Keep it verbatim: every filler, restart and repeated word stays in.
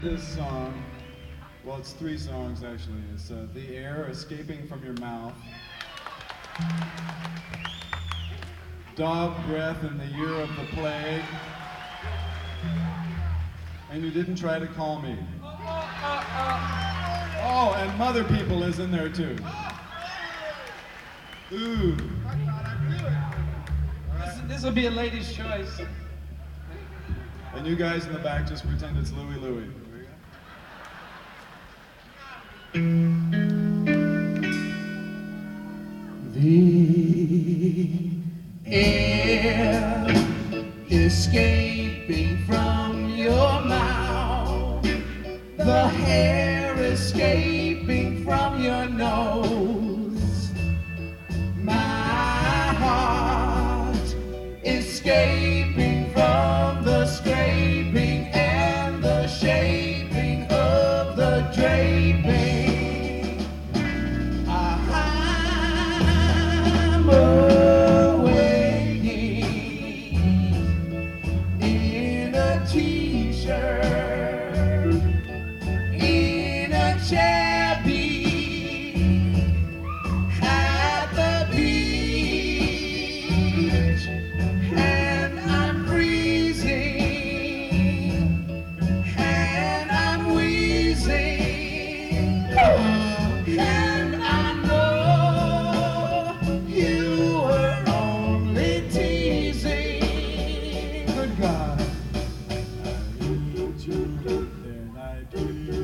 This song, well, it's three songs actually. It's uh, The Air Escaping from Your Mouth, Dog Breath in the Year of the Plague, and You Didn't Try to Call Me. Oh, and Mother People is in there too. Ooh. This will be a lady's choice. And you guys in the back just pretend it's Louie Louie. The air escaping from your mouth, the hair escaping from your nose, my heart escaping from the scraping and the shaping of the draping. I'm awaiting in a t-shirt, in a chappy, at the beach, and I'm freezing, and I'm wheezing, and I know you were only teasing. Good God. I need you, then I do.